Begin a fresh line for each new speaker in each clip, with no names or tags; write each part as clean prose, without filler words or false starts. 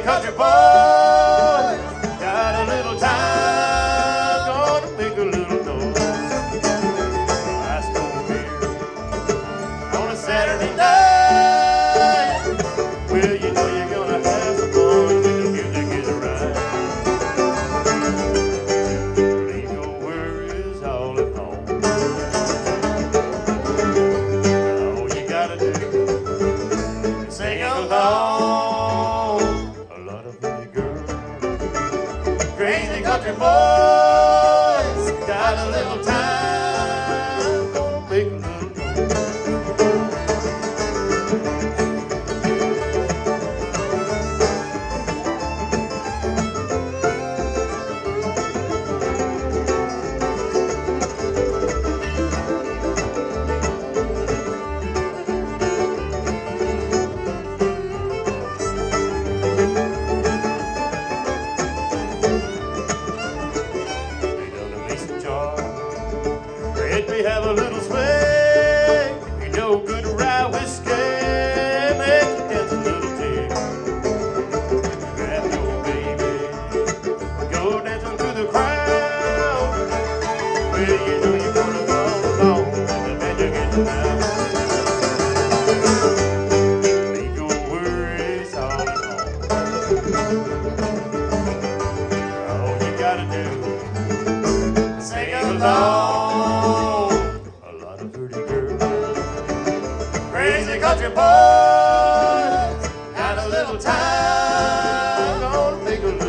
country boys got a little time, gonna make a little noise. Last on beer on a Saturday night. Well, you know you're gonna have some fun when the music is right. Leave your worries all at home. All you gotta do is sing along. A lot of pretty girls, crazy country boys, got a little time, gonna make a little noise. We have a little swing, you know, good rye whiskey, make you dance a little jig. Grab your baby, go dancing through the crowd. Well, you know you're gonna fall along when the banjo gets loud. Leave your worries all at home. All you gotta do is sing along. Crazy country boys got a little time, gonna make a little.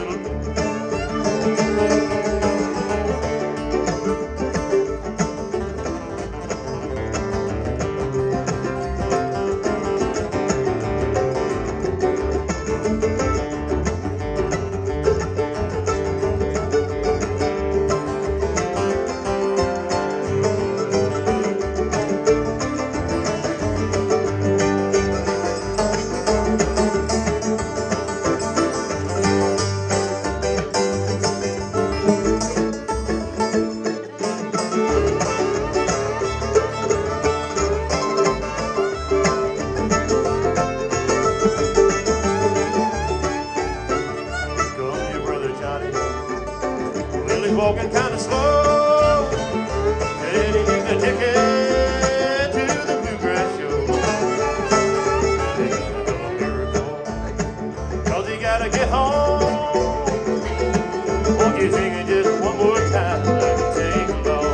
Walking kind of slow, said he needs a ticket to the bluegrass show. Ain't a miracle, 'cause he gotta get home. Won't you sing it just one more time, like you sing along?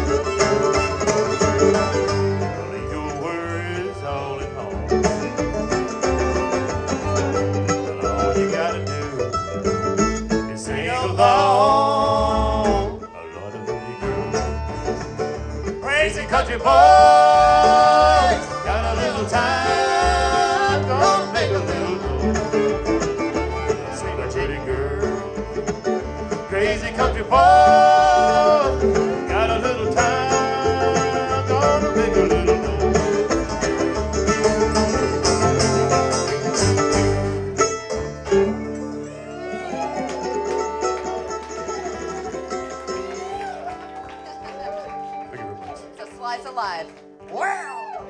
Leave your worries all at home. But all you gotta do is sing along. Crazy country boys got a little time, gonna make a little noise. Sing a pretty girl. Crazy country boys got a little time, gonna make a little noise.
Slice of life. Wow!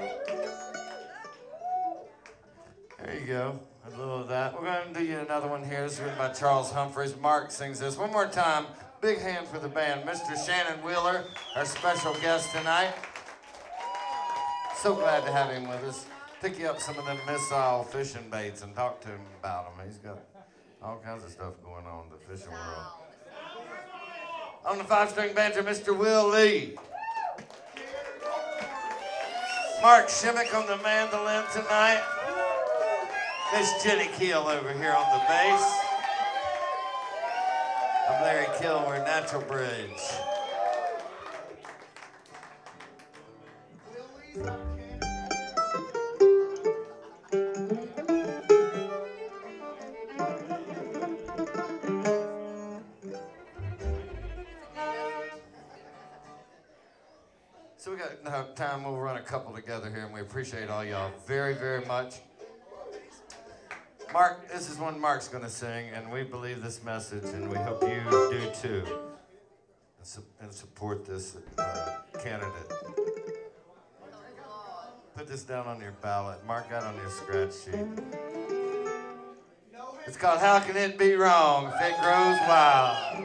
There you go. A little of that. We're going to do you another one here. This is written by Charles Humphreys. Mark sings this. One more time. Big hand for the band. Mr. Shannon Wheeler, our special guest tonight. So glad to have him with us. Pick you up some of them missile fishing baits and talk to him about them. He's got all kinds of stuff going on in the fishing world. On the 5-string banjo, Mr. Will Lee. Mark Shimmick on the mandolin tonight. Miss Jenny Keel over here on the bass. I'm Larry Kilmer, Natural Bridge. So we got time, we'll run a couple together here, and we appreciate all y'all very, very much. Mark, this is one Mark's going to sing, and we believe this message, and we hope you do too, and support this candidate. Put this down on your ballot. Mark out on your scratch sheet. It's called How Can It Be Wrong If It Grows Wild.